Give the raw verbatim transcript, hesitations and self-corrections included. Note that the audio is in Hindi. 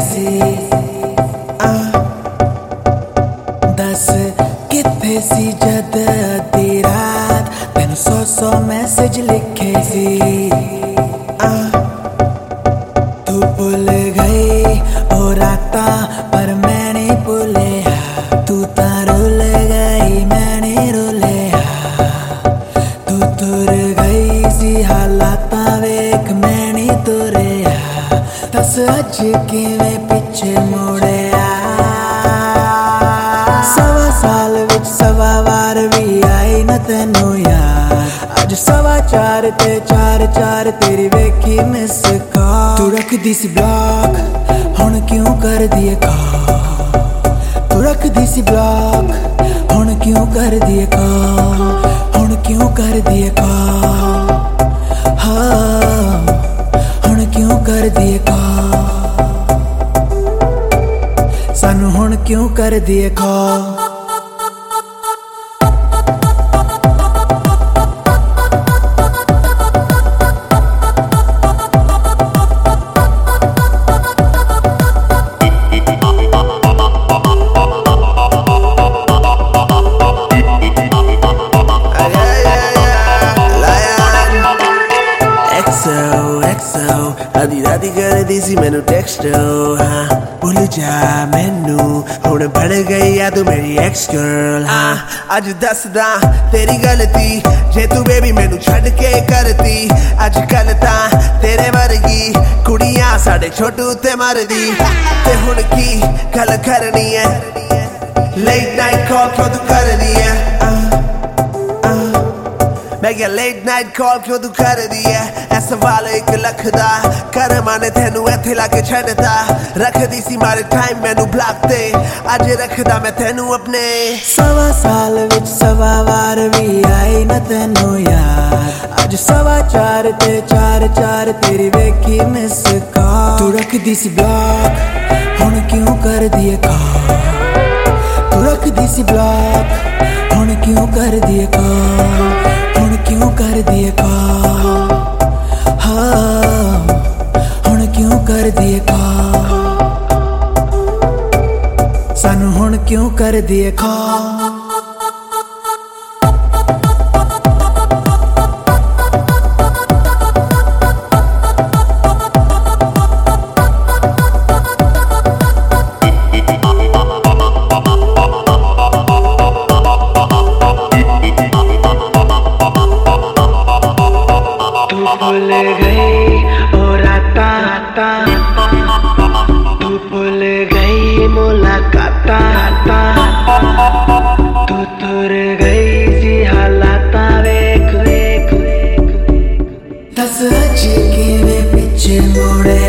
सी। आ दस किथे सी जद अद्धी रात तैनू सौ सौ मैसेज लिखे सी। आ तू भुल गई ओ राता पर मैं नहीं भुलिया, तू तां रुल गई मैं नहीं रुलिया। तू तुर गई सी हालातां वेख मैं नहीं तुरिया, दस अज किवें पिछे मुड़िया। सवा साल विच सवा वार भी आई न तैनू यार, अज सवा चार ते चार चार तेरी वेखी मिस कॉल। तू रख दी सी ब्लॉक हुण क्यों कर दिए कॉल, तू रख दी सी ब्लॉक हुण क्यों कर दिए कॉल, हुण क्यों कर दिए कॉल। हाँ हुण क्यों कर दिए कॉल, सानू हुण क्यों कर दिए कॉल। आधी राती कर दी सी मैनू टेक्स्ट, हाँ भुल जा मैनू हुण बन गई या तू मेरी एक्स गर्ल। हाँ अज दसदा तेरी गलती जे तू बेबी मैनू छड़ के करती, अज कल तां तेरे वर्गी कुड़ियां साडे छोटू ते मरदी। ते हुण की गल करनी है, लेट नाइट कॉल क्यों तू करदी है। मैं क्या लेट नाइट कॉल क्यों तू कर दी है, ऐ सवाल एक लख दा कर माने तेनू इत्थे लाके छड्डदा। रख दी सी मारे टाइम मैनू ब्लॉक ते, अज रखदा मैं तेनू अपने। सवा साल विच सवा वार भी आई न तैनू यार, अज सवा चार ते चार चार तेरी वेखी मिस कॉल। तू रख दी सी ब्लॉक हुण क्यों कर दिए कॉल, तू रख दी सी ब्लॉक हुण क्यों कर दिए कॉल, हुण क्यों कर दिए कॉल। हाँ हुण क्यों कर दिए कॉल, सानू हुण क्यों कर दिए कॉल। भूल गई ओ राता, तू भूल गई मुलाकाता, तू तुर गई सी हालाता वेख वेख। दस अज किवें पिछे मुड़े